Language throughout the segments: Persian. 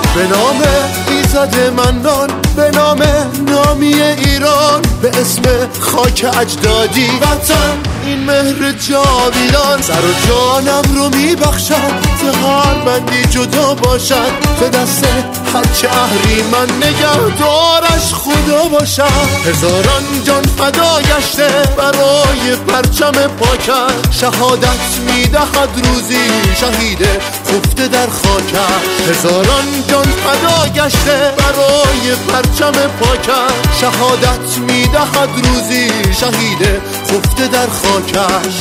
به نام ایزد منان، به نام نامی ایران، به اسم خاک اجدادی وطن این مهر جاویدان. سر و جانم رو میبخشم ز هر بندی جدا باشد، به دست هرچه اهریمن نگهدارش خدا باشد. هزاران جان فدا گشته برای پرچم پاکش، شهادت میدهد روزی شهید خفته در خاکش. هزاران جان فدا گشته برای پرچم پاکش، شهادت میدهد روزی شهید خفته در خاکش.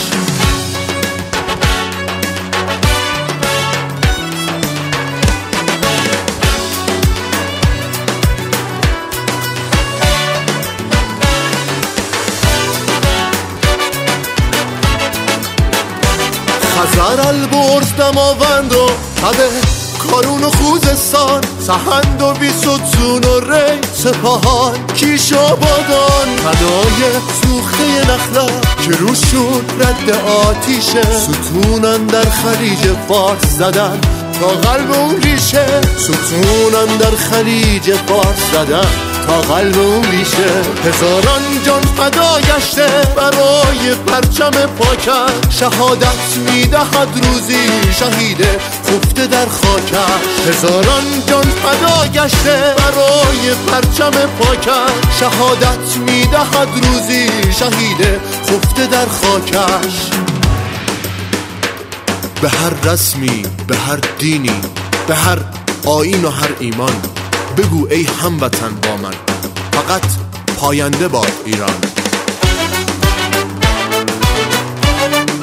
خزر البرز دماوند و تبه کارون و خوزستان، سهند و بیستون و ری سپاهان کیش آبادان. فدای سوخته نخلا که روشون رد آتیشه، ستونن در خلیج فارس زدن تا قلب اون ریشه. ستونن در خلیج فارس زدن تا قلب اون ریشه. هزاران جان فدا گشته برای پرچم پاکش، شهادت میدهد روزی شهید خفته در خاکش. هزاران جان فدا گشته برای پرچم پاکش، شهادت میدهد روزی شهید خفته در خاکش. به هر رسمی، به هر دینی، به هر آیین و هر ایمان، بگو ای هموطن با من، فقط پاینده باد ایران.